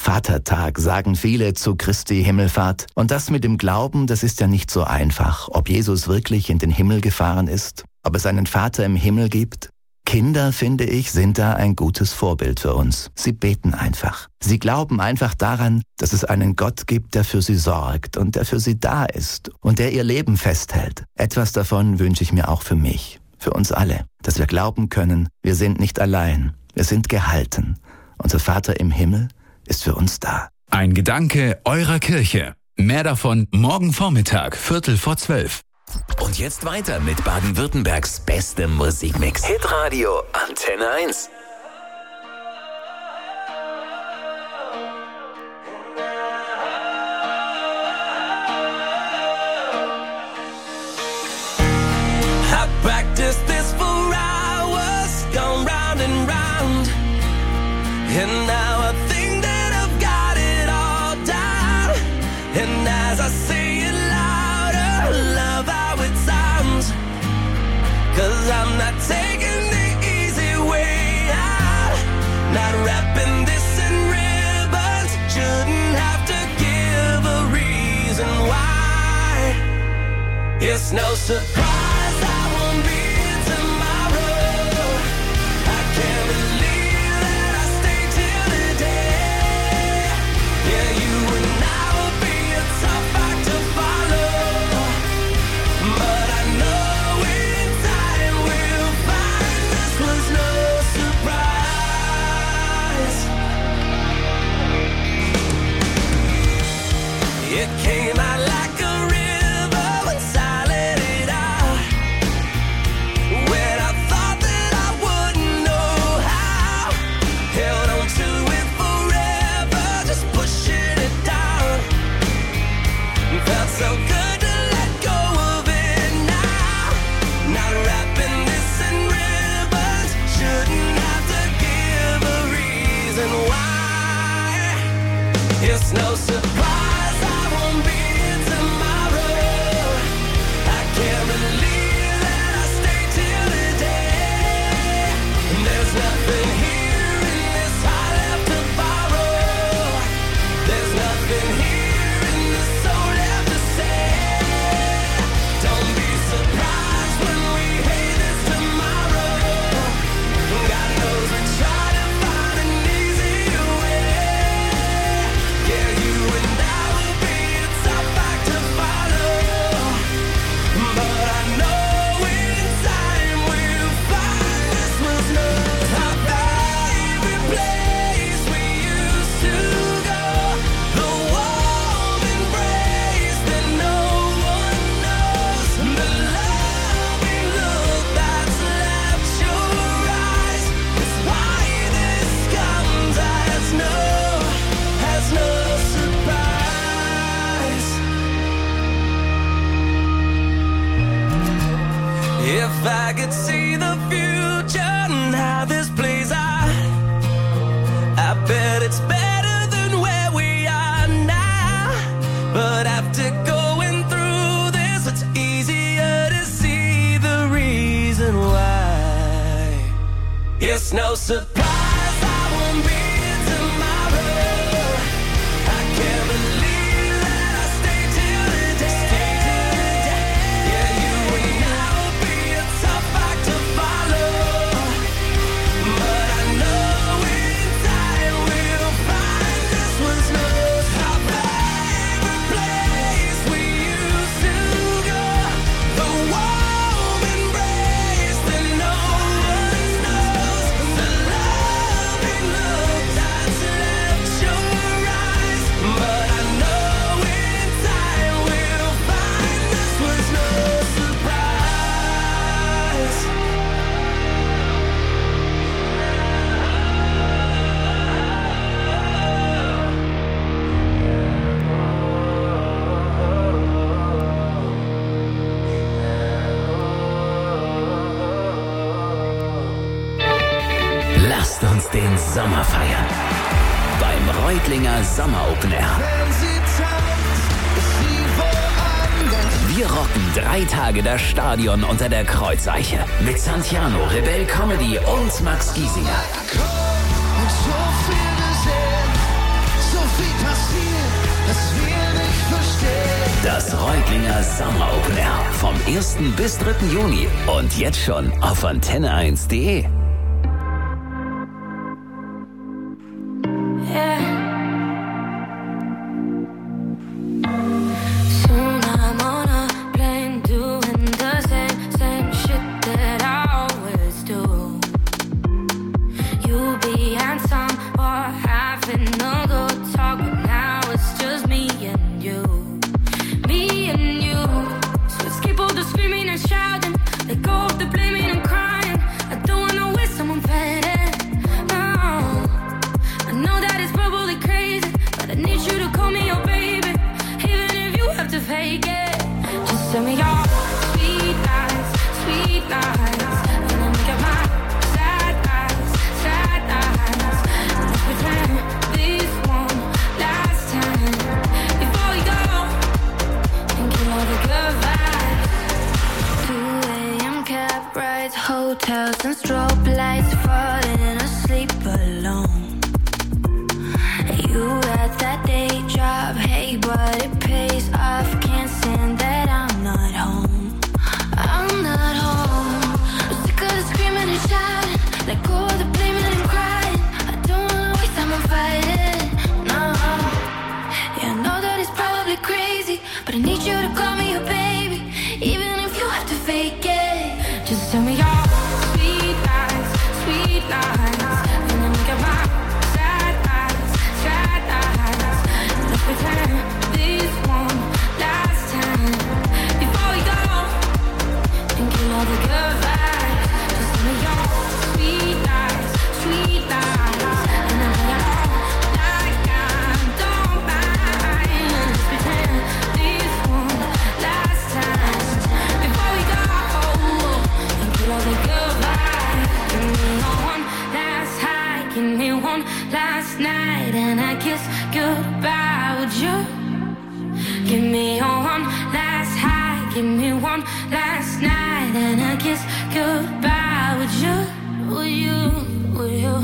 Vatertag sagen viele zu Christi Himmelfahrt. Und das mit dem Glauben, das ist ja nicht so einfach. Ob Jesus wirklich in den Himmel gefahren ist, ob es einen Vater im Himmel gibt. Kinder, finde ich, sind da ein gutes Vorbild für uns. Sie beten einfach. Sie glauben einfach daran, dass es einen Gott gibt, der für sie sorgt und der für sie da ist und der ihr Leben festhält. Etwas davon wünsche ich mir auch für mich, für uns alle, dass wir glauben können, wir sind nicht allein, wir sind gehalten. Unser Vater im Himmel ist für uns da. Ein Gedanke eurer Kirche. Mehr davon morgen Vormittag, 11:45. Und jetzt weiter mit Baden-Württembergs bestem Musikmix. Hitradio Antenne 1. I practiced this for hours, gone round and round, and now I think that I've got it all down. And as I say it louder, love how it sounds, 'cause I'm not taking the easy way out, not wrapping this in ribbons, shouldn't have to give a reason why. It's no surprise I won't be here tomorrow. I can't believe that I stayed till today. Yeah, you and I will be a tough act to follow, but I know in time we'll find this was no surprise. It came out like a river once I let it out, when I thought that I wouldn't know how. Held on to it forever, just pushing it down. Felt so good to let go of it now. Not wrapping this in ribbons, shouldn't have to give a reason why. It's no surprise I won't be here tomorrow. I can't believe that I stayed till today. There's nothing here in this heart left to borrow. There's nothing here in this soul left to say. Don't be surprised when we hate this tomorrow. God knows we try to find an easier way. Yeah, you and I will be a tough act to follow, but I know in time we'll find this was no our favorite place we used to go, the warm embrace that no one knows, the loving look that's left your eyes. It's why this comes as no surprise. If I could see the future and how this plays out, I bet it's better than where we are now. But after going through this, it's easier to see the reason why. It's no surprise I won't be here tomorrow. I can't believe that I stayed till today. Yeah, you and I will be a tough act to follow, but I know in time we'll find this was no our favorite place we used to go, the warm embrace that no one knows, the loving look that's left your eyes. But I know in time we'll find this was no surprise. Lasst uns den Sommer feiern. Beim Reutlinger Sommer Open Air. Wir rocken 3 Tage das Stadion unter der Kreuzeiche. Mit Santiano, Rebell Comedy und Max Giesinger. So viel gesehen, so Reutlinger Summer Open Air vom 1. bis 3. Juni und jetzt schon auf antenne1.de. Hotels and strobe lights, falling asleep alone. You at that day job, hey, but it pays off. Can't stand that I'm not home. I'm not home. I'm sick of the screaming and shouting. Let go of the blaming and crying. I don't wanna waste time on fighting. No. Yeah, I know that it's probably crazy, but I need you to call me your baby, even if you have to fake it. Just tell me all sweet lies, and then look at my sad eyes. Let's pretend this one last time before we go and kill all the good vibes. Just tell me all sweet lies, and then we all like I don't mind. Let's pretend this one last time before we go and kill all the good vibes. Give me one last high, give me one last night, and I kiss goodbye. Would you give me one last high, give me one last night, and I kiss goodbye? Would you, would you, would you?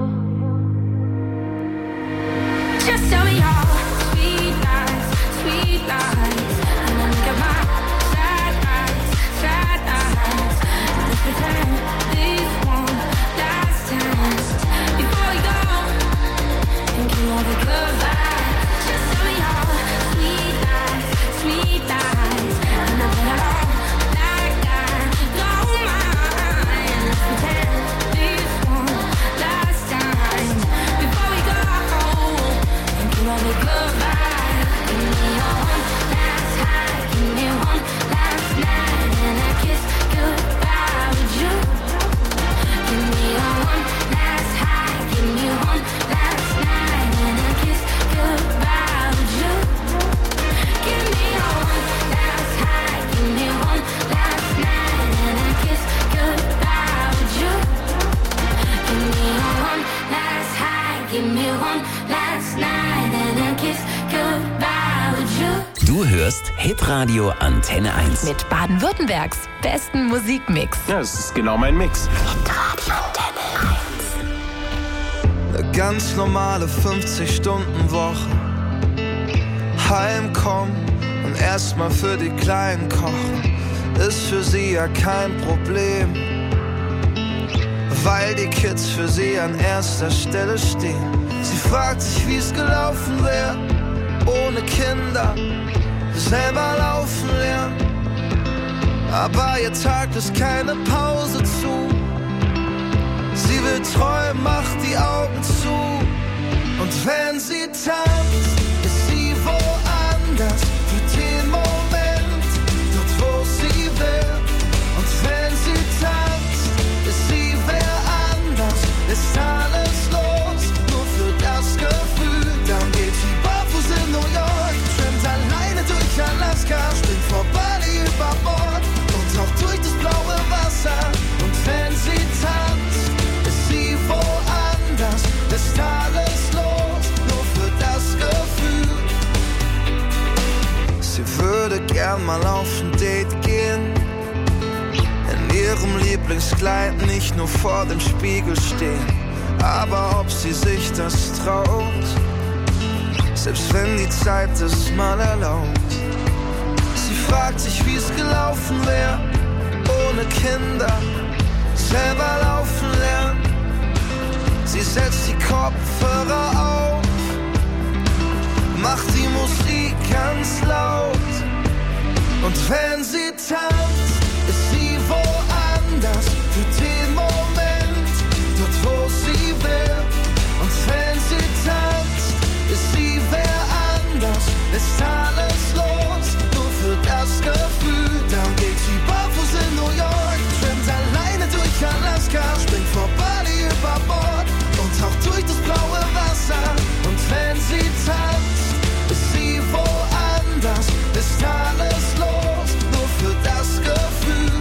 Just tell me all sweet lies, and then look at my sad eyes. Let's pretend this one last time before we go and kill all the good vibes. Just tell me all sweet lies, and then we all like I don't mind. Let's pretend this one last time before we go and kill all the good vibes. Give me one last high, give me one last night, and I kiss goodbye. Would you give me one last high, give me one last night, and I kiss goodbye? Would you give me one last high, give me one last night, and I kiss goodbye? Would you give me one last high, give me one last night, and I kiss goodbye? Would you? Du hörst Hitradio Antenne 1. Mit Baden-Württembergs besten Musikmix. Ja, das ist genau mein Mix. Hitradio Antenne 1. Eine ganz normale 50-Stunden-Woche. Heimkommen und erstmal für die Kleinen kochen, ist für sie ja kein Problem, weil die Kids für sie an erster Stelle stehen. Sie fragt sich, wie es gelaufen wäre, ohne Kinder, selber laufen lernen. Aber ihr Tag ist keine Pause zu. Sie will träumen, macht die Augen zu. Und wenn sie tanzt, ist sie woanders, für den Moment, dort wo sie will. Und wenn sie tanzt, ist sie wer anders, ist alles los, nur für das Gefühl. Dann geht sie barfuß in New York, schwimmt alleine durch Alaska, springt vor Bali über Bord und taucht durch das blaue Wasser. Und wenn sie tanzt, ist sie woanders, ist alles los, nur für das Gefühl. Sie würde gern mal auf ein Date gehen, in ihrem Lieblingskleid, nicht nur vor dem Spiegel stehen. Aber ob sie sich das traut, selbst wenn die Zeit es mal erlaubt. fragt sich, wie's gelaufen wäre, ohne Kinder, selber laufen lernen. Sie setzt die Kopfhörer auf, macht die Musik ganz laut. Und wenn sie tanzt, ist sie woanders, für den Moment, dort wo sie will. Und wenn sie tanzt, ist sie wer anders, ist alles los, nur für das Gefühl. Dann geht sie barfuß in New York, schwimmt alleine durch Alaska, springt vor Bali über Bord und taucht durch das blaue Wasser. Und wenn sie tanzt, ist sie woanders, ist alles los, nur für das Gefühl.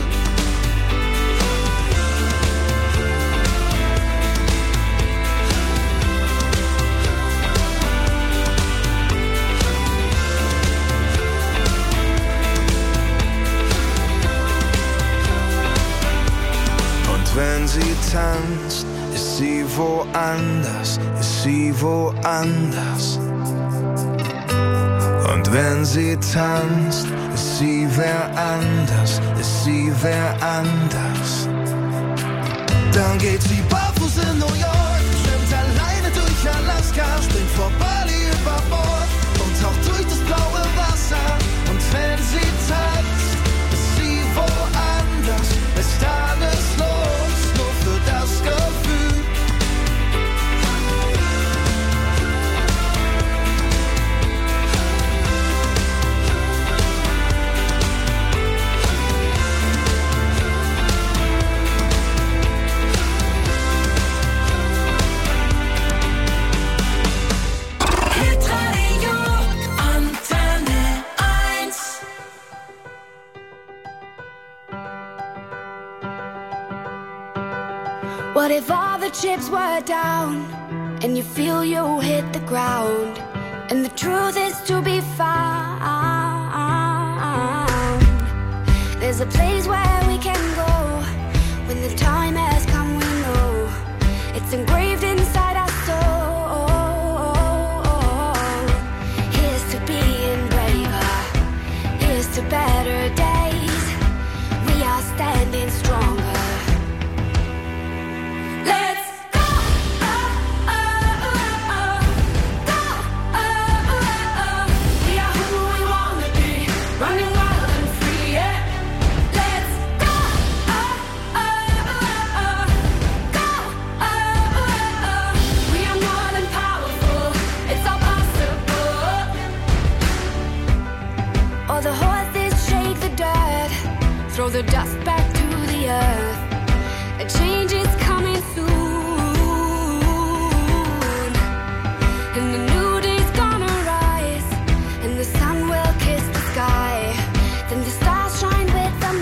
Und wenn sie tanzt, ist sie woanders, ist sie woanders. Und wenn sie tanzt, ist sie wer anders, ist sie wer anders. Dann geht sie barfuß in New York, schwimmt alleine durch Alaska, springt vor Bali über Bord und taucht durch das blaue Wasser. Und wenn sie tanzt, ist sie woanders, ist alles los, nur für das Gefühl. What if all the chips were down and you feel you hit the ground and the truth is to be found? There's a place where we can go when the time has come, we know it's engraved inside our soul. Here's to being braver, here's to better days. We are standing stronger. Throw the dust back to the earth. A change is coming soon, and a new day's gonna rise, and the sun will kiss the sky. Then the stars shine with the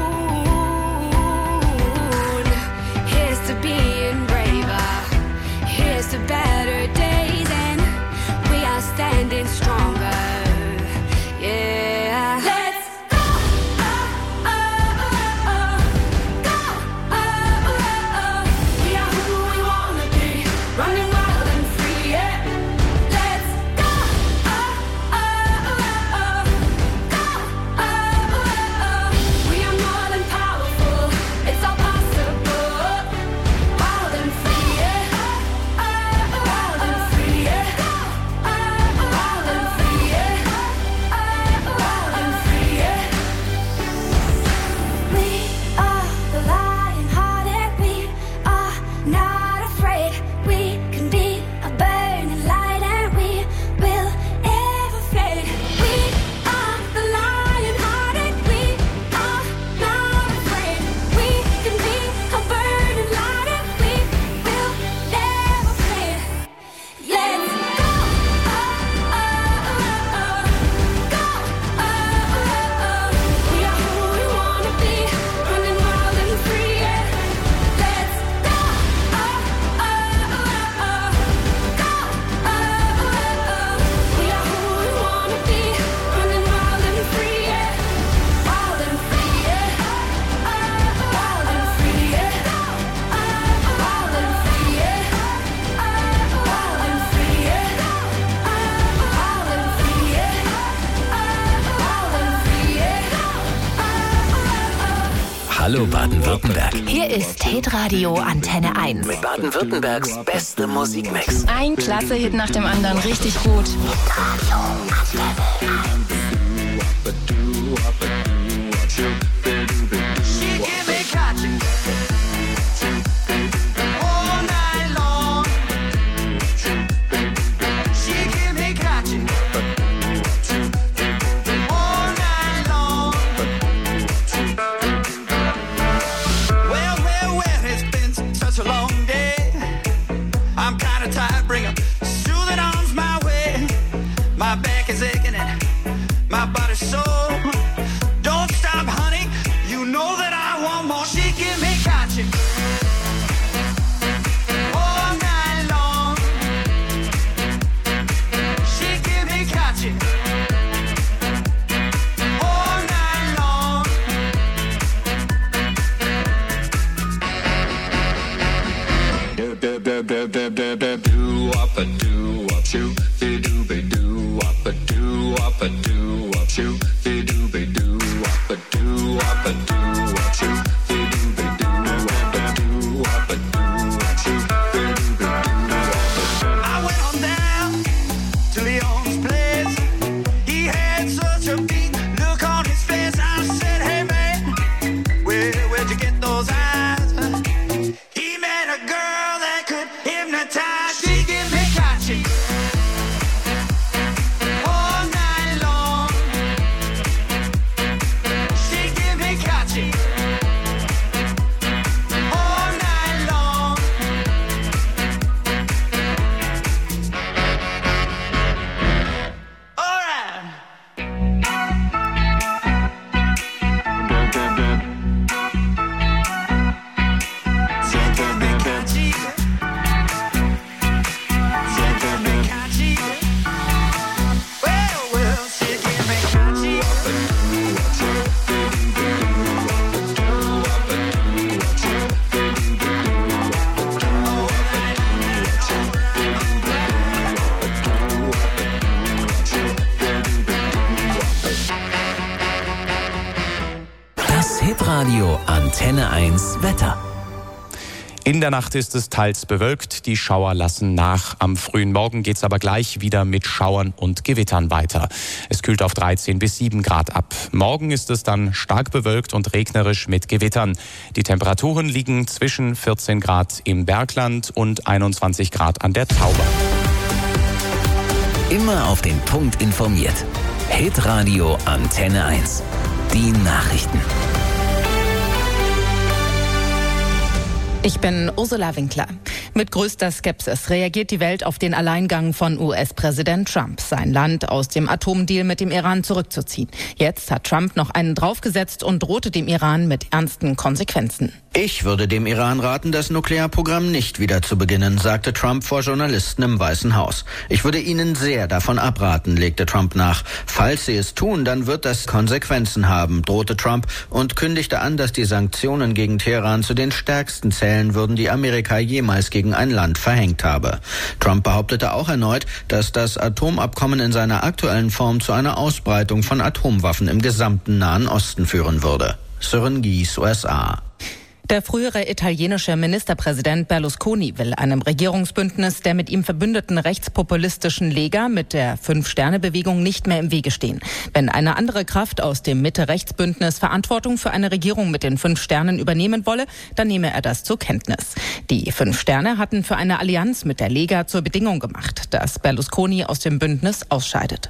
moon. Here's to being braver, here's to better days, and we are standing stronger. Yeah. Let's go. Hallo Baden-Württemberg. Hier ist Hitradio Antenne 1. Mit Baden-Württembergs beste Musikmix. Ein Klasse-Hit nach dem anderen, richtig gut. Hitradio Antenne 1 Wetter. In der Nacht ist es teils bewölkt, die Schauer lassen nach. Am frühen Morgen geht's aber gleich wieder mit Schauern und Gewittern weiter. Es kühlt auf 13 bis 7 Grad ab. Morgen ist es dann stark bewölkt und regnerisch mit Gewittern. Die Temperaturen liegen zwischen 14 Grad im Bergland und 21 Grad an der Tauber. Immer auf den Punkt informiert. Hitradio Antenne 1. Die Nachrichten. Ich bin Ursula Winkler. Mit größter Skepsis reagiert die Welt auf den Alleingang von US-Präsident Trump, sein Land aus dem Atomdeal mit dem Iran zurückzuziehen. Jetzt hat Trump noch einen draufgesetzt und drohte dem Iran mit ernsten Konsequenzen. Ich würde dem Iran raten, das Nuklearprogramm nicht wieder zu beginnen, sagte Trump vor Journalisten im Weißen Haus. Ich würde ihnen sehr davon abraten, legte Trump nach. Falls sie es tun, dann wird das Konsequenzen haben, drohte Trump und kündigte an, dass die Sanktionen gegen Teheran zu den stärksten zählen würden, die Amerika jemals gegen ein Land verhängt habe. Trump behauptete auch erneut, dass das Atomabkommen in seiner aktuellen Form zu einer Ausbreitung von Atomwaffen im gesamten Nahen Osten führen würde. Sören Gies, USA. Der frühere italienische Ministerpräsident Berlusconi will einem Regierungsbündnis der mit ihm verbündeten rechtspopulistischen Lega mit der Fünf-Sterne-Bewegung nicht mehr im Wege stehen. Wenn eine andere Kraft aus dem Mitte-Rechts-Bündnis Verantwortung für eine Regierung mit den 5 Sternen übernehmen wolle, dann nehme er das zur Kenntnis. Die 5 Sterne hatten für eine Allianz mit der Lega zur Bedingung gemacht, dass Berlusconi aus dem Bündnis ausscheidet.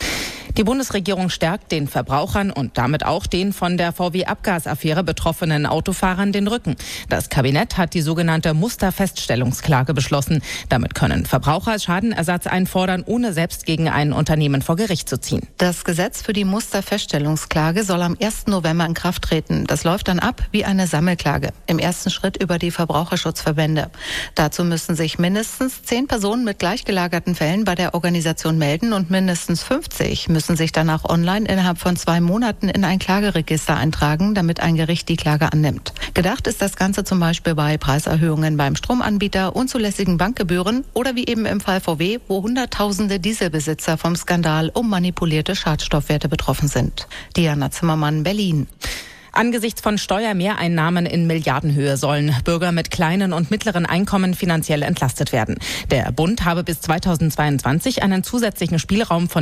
Die Bundesregierung stärkt den Verbrauchern und damit auch den von der VW-Abgasaffäre betroffenen Autofahrern den Rücken. Das Kabinett hat die sogenannte Musterfeststellungsklage beschlossen. Damit können Verbraucher Schadenersatz einfordern, ohne selbst gegen ein Unternehmen vor Gericht zu ziehen. Das Gesetz für die Musterfeststellungsklage soll am 1. November in Kraft treten. Das läuft dann ab wie eine Sammelklage. Im ersten Schritt über die Verbraucherschutzverbände. Dazu müssen sich mindestens 10 Personen mit gleichgelagerten Fällen bei der Organisation melden und mindestens 50 müssen sich danach online innerhalb von 2 Monaten in ein Klageregister eintragen, damit ein Gericht die Klage annimmt. Gedacht ist das Ganze zum Beispiel bei Preiserhöhungen beim Stromanbieter, unzulässigen Bankgebühren oder wie eben im Fall VW, wo Hunderttausende Dieselbesitzer vom Skandal um manipulierte Schadstoffwerte betroffen sind. Diana Zimmermann, Berlin. Angesichts von Steuermehreinnahmen in Milliardenhöhe sollen Bürger mit kleinen und mittleren Einkommen finanziell entlastet werden. Der Bund habe bis 2022 einen zusätzlichen Spielraum von